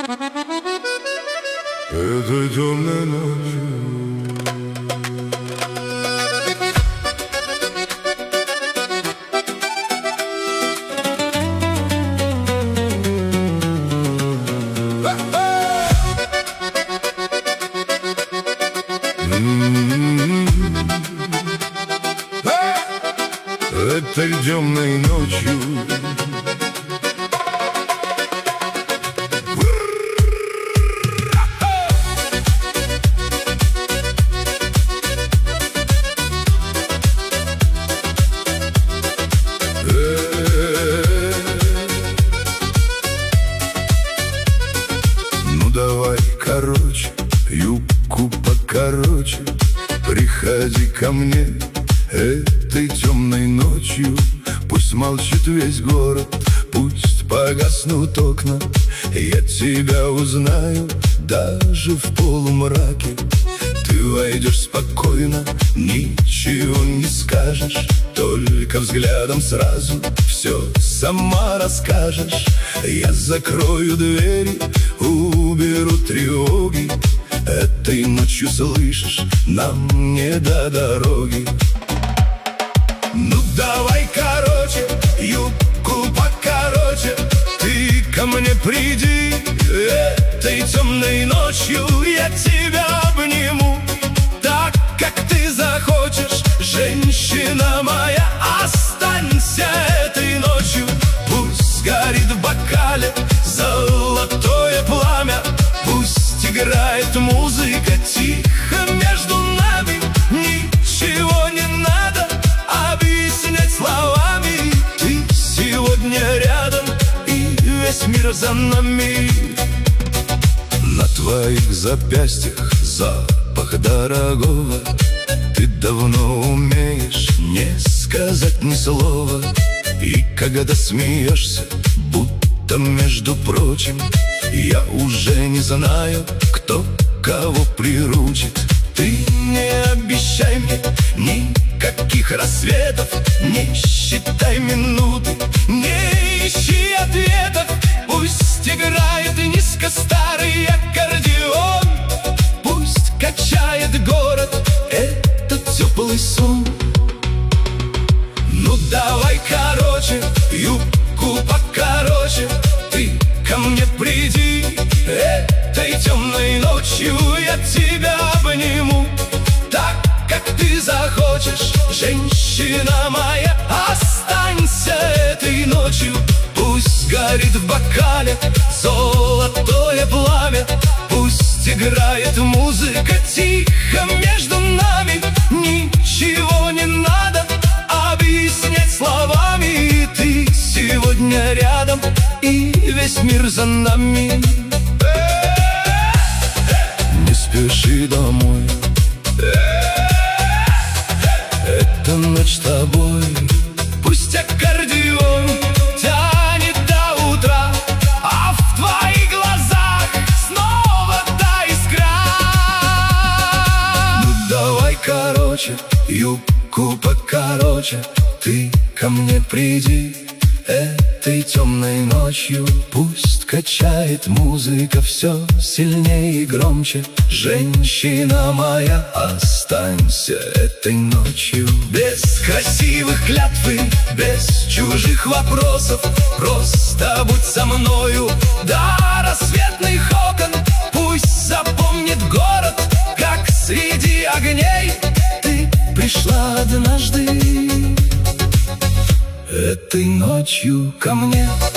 Этой темной ночью этой темной ночью ну давай, короче, юбку покороче, приходи ко мне этой темной ночью. Пусть молчит весь город, пусть погаснут окна, я тебя узнаю даже в полумраке. Ты войдешь спокойно, ничего не скажешь, только взглядом сразу все сама расскажешь. Я закрою двери, уберу тревоги, этой ночью, слышишь, нам не до дороги. Ну давай, короче, юбку покороче, ты ко мне приди этой темной ночью, я тебя обниму так, как ты захочешь. Женщина моя, останься этой ночью, пусть горит в бокале золотое пламя, пусть играет музыка тихо между нами, ничего не надо объяснять словами. Ты сегодня рядом, и весь мир за нами. На твоих запястьях запах дорогого, ты давно умеешь не сказать ни слова. И когда смеешься, будто между прочим, я уже не знаю, кто кого приручит. Ты не обещай мне никаких рассветов, не считай минуты, не ищи ответов. Пусть играет низко старый аккордеон, пусть качает город этот теплый сон. Ну давай, короче, юбку покороче, ты ко мне приди этой темной ночью, я тебя обниму так, как ты захочешь. Женщина моя, останься этой ночью, пусть горит в бокале золотое пламя, пусть играет музыка тихо между нами, ничего не надо объяснять словами. Ты сегодня рядом, и весь мир за нами. Не спеши домой, эта ночь с тобой. Пусть аккордеон тянет до утра, а в твоих глазах снова та искра. Ну давай, короче, юбку покороче, ты ко мне приди этой темной ночью, пусть качает музыка все сильнее и громче. Женщина моя, останься этой ночью. Без красивых клятв и без чужих вопросов, просто будь со мною до рассветных окон. Пусть запомнит город, как среди огней ты пришла однажды этой ночью ко мне.